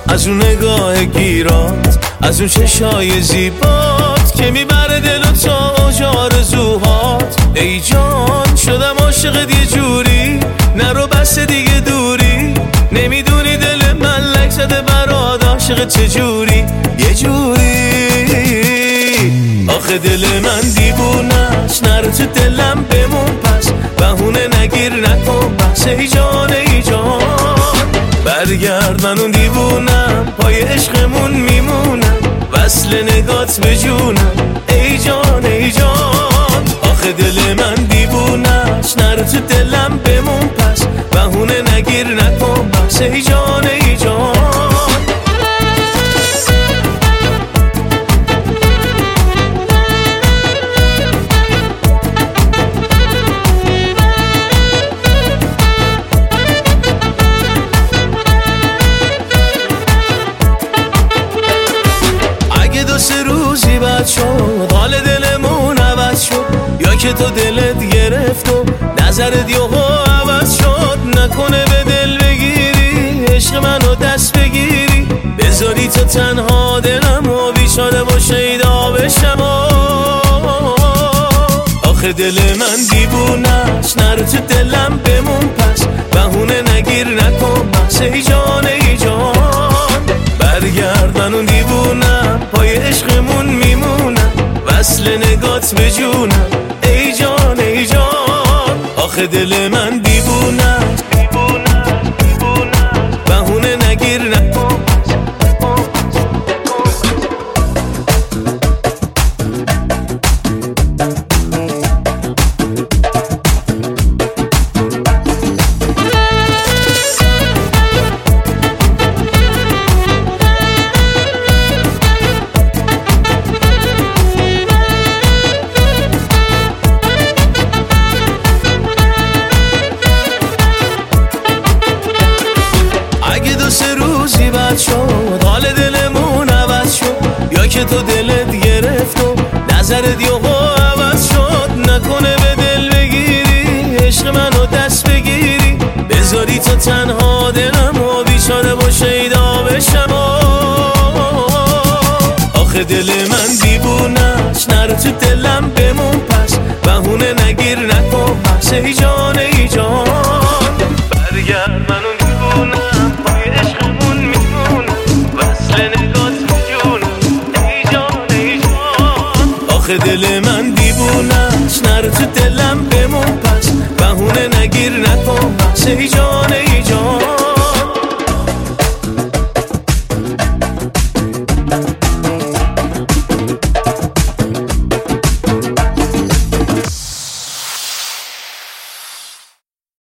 از اون نگاه گیرات، از اون چشای زیبات که میبره دلو تا اوج آرزوهات. ای جان شدم عاشقت یه جوری، نرو بس دیگه دوری. نمیدونی دل من لک زده برات عاشق چجوری، یه جوری. آخه دل من دیوونه‌ست، نرو تو دلم بمون پس، بهونه نگیر نکن بس. ای جان ای جان برگرد، من اون دیوونم پای عشقمون میمونم، وصل نگات به جونم. ای جان ای جان آخه دل من دیوونه‌ست، نرو تو دلم بمون پس، بهونه نگیر نکن بس. ای جان ای جان سه روزی بعد شد حال دلمون عوض شد، یا که تو دلت گرفت و نظرت یهو عوض شد. نکنه به دل بگیری عشق منو دست بگیری، بذاری تو تنها دلم و بیچاره و شیدا بشم. آخه دل من دیوونه‌ست، نرو تو دلم بمون پس، بهونه نگیر نکن بس. ای جان ای جان برگرد، من اون دیوونم پای عشقمون میمونم، وصل نگات به جونم. ای جان ای جان آخه دل من دیوونه‌ست، بهونه نگیر نکن. سه روزی بعد شد حال دلمون عوض شد، یا که تو دلت گرفت و نظرت یهو عوض شد. نکنه به دل بگیری عشق منو دست بگیری، بذاری تو تنها دلم و بیچاره و شیدا بشم. آخه دل من دیوونه‌ست، نرو تو دلم بمون پس، بهونه نگیر نکن بس. ای جان ای جان برگرد، من اون دیوونم پای عشقمون میمونم، وصل نگات به جونم. ای جان ای جان آخه دل من دیوونه‌ست، نرو تو دلم بمون پس، بهونه نگیر نکن بس. ای جان